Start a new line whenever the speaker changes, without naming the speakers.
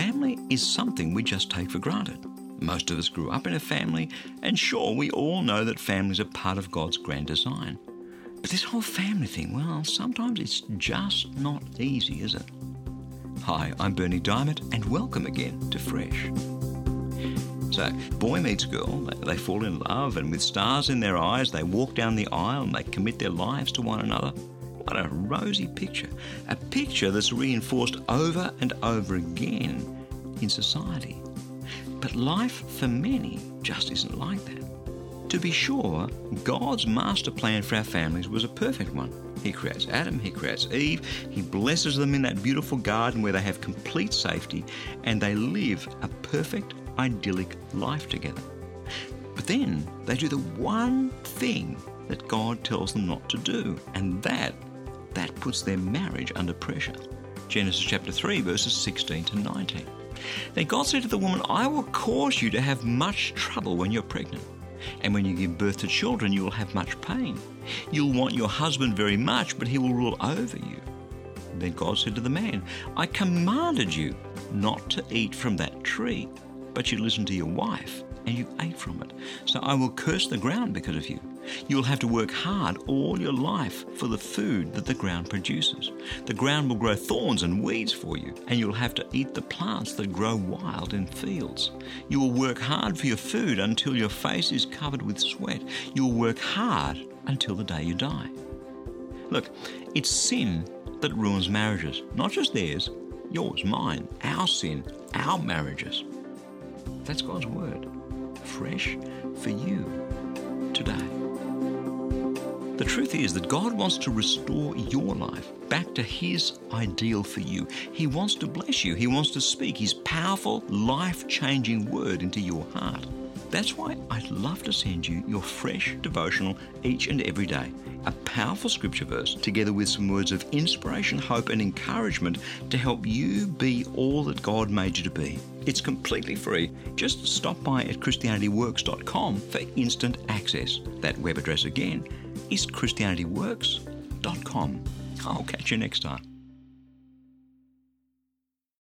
family is something we just take for granted. Most of us grew up in a family, and sure, we all know that families are part of God's grand design. But this whole family thing, well, sometimes it's just not easy, is it? Hi, I'm Bernie Diamond, and welcome again to Fresh. So, boy meets girl, they fall in love, and with stars in their eyes, they walk down the aisle and they commit their lives to one another. What a rosy picture. A picture that's reinforced over and over again in society. But life for many just isn't like that. To be sure, God's master plan for our families was a perfect one. He creates Adam, He creates Eve, He blesses them in that beautiful garden where they have complete safety and they live a perfect, idyllic life together. But then they do the one thing that God tells them not to do, and that puts their marriage under pressure. Genesis chapter 3, verses 16 to 19. Then God said to the woman, I will cause you to have much trouble when you're pregnant. And when you give birth to children, you will have much pain. You'll want your husband very much, but he will rule over you. Then God said to the man, I commanded you not to eat from that tree, but you listened to your wife, and you ate from it. So I will curse the ground because of you. You will have to work hard all your life for the food that the ground produces. The ground will grow thorns and weeds for you, and you'll have to eat the plants that grow wild in fields. You will work hard for your food until your face is covered with sweat. You will work hard until the day you die. Look, it's sin that ruins marriages, not just theirs, yours, mine, our sin, our marriages. That's God's word, fresh for you today. The truth is that God wants to restore your life back to His ideal for you. He wants to bless you. He wants to speak His powerful, life-changing word into your heart. That's why I'd love to send you your fresh devotional each and every day. A powerful scripture verse together with some words of inspiration, hope and encouragement to help you be all that God made you to be. It's completely free. Just stop by at ChristianityWorks.com for instant access. That web address again is ChristianityWorks.com. I'll catch you next time.